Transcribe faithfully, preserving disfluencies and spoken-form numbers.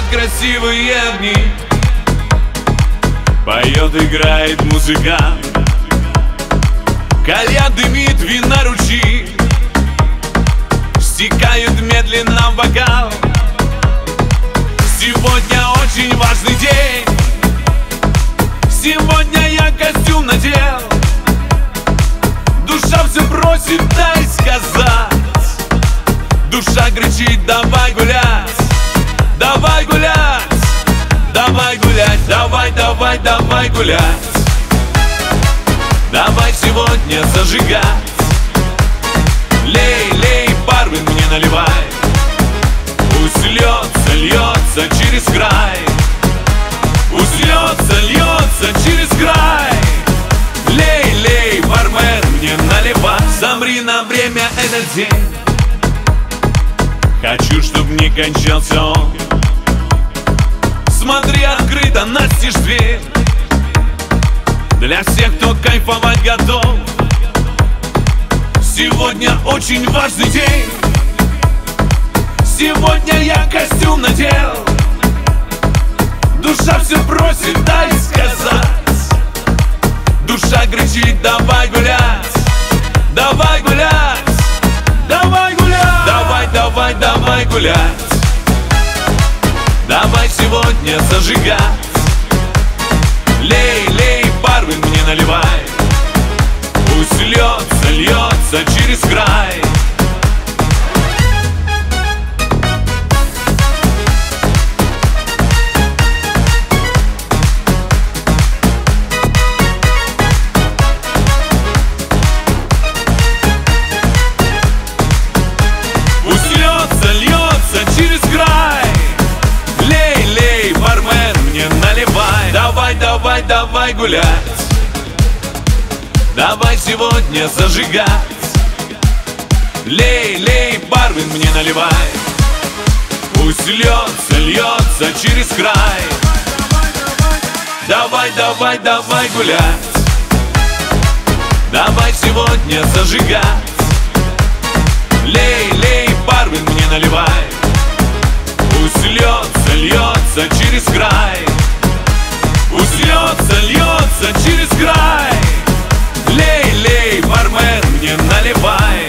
красивые огни. Поет, играет музыкант, кальян дымит, вина ручьи, стекают медленно в бокал. Сегодня очень важный день. Сегодня я костюм надел. Душа все просит, дай сказать. Душа кричит, давай гулять, давай гулять, давай гулять, давай, давай, давай гулять. Давай сегодня зажигать. Лей, лей, бармен, мне наливай. Пусть льется, льется через край. Пусть льется, льется через край. Лей, лей, бармен, мне наливай. Замри на время этот день. Хочу, чтоб не кончался он. Смотри, открыто настежь дверь. Для всех, кто кайфовать готов. Сегодня очень важный день. Сегодня я костюм надел. Душа все просит, дай сказать. Душа кричит, давай гулять, давай гулять, давай гулять, давай, давай, давай гулять. Давай сегодня зажигать. Лей, лей, бармен, мне наливай. Пусть льется, льется через край. Пусть льется, льется через край. Лей, лей, бармен, мне наливай. Давай, давай, давай гулять. Давай сегодня зажигать. Лей, лей, бармен, мне наливай. Пусть льется, льется через край. Давай, давай, давай гулять. Давай сегодня зажигать. Лей, лей, бармен, мне наливай. Пусть льется, льется через край. Пусть льется, льется через край. Лей, лей, бармен, мне наливай.